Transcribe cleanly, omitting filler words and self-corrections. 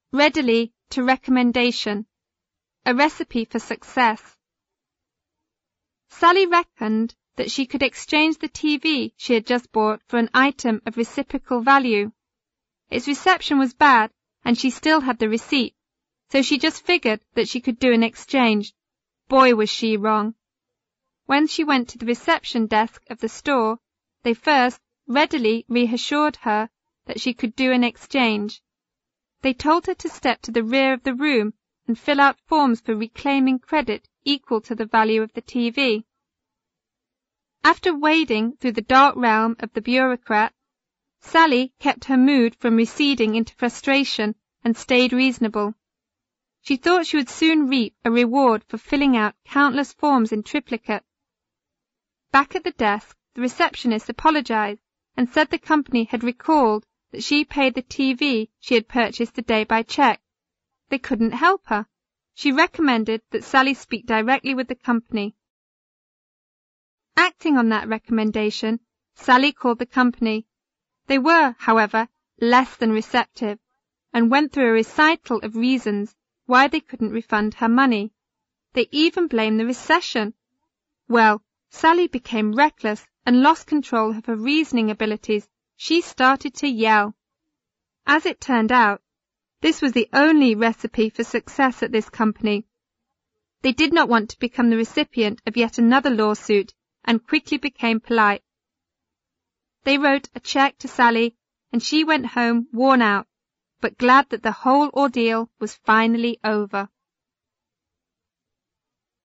Readily to recommendation. A recipe for success. Sally reckoned that she could exchange the TV she had just bought for an item of reciprocal value. Its reception was bad, and she still had the receipt, so she just figured that she could do an exchange. Boy, was she wrong. When she went to the reception desk of the store, they first readily reassured her that she could do an exchange. They told her to step to the rear of the room and fill out forms for reclaiming credit equal to the value of the TV. After wading through the dark realm of the bureaucrat, Sally kept her mood from receding into frustration and stayed reasonable. She thought she would soon reap a reward for filling out countless forms in triplicate. Back at the desk, the receptionist apologized and said the company had recalled that she paid the TV she had purchased the day by check. They couldn't help her. She recommended that Sally speak directly with the company. Acting on that recommendation, Sally called the company. They were, however, less than receptive, and went through a recital of reasons why they couldn't refund her money. They even blamed the recession. Well, Sally became reckless and lost control of her reasoning abilities. She started to yell. As it turned out, this was the only recipe for success at this company. They did not want to become the recipient of yet another lawsuit and quickly became polite. They wrote a check to Sally, and she went home worn out, but glad that the whole ordeal was finally over.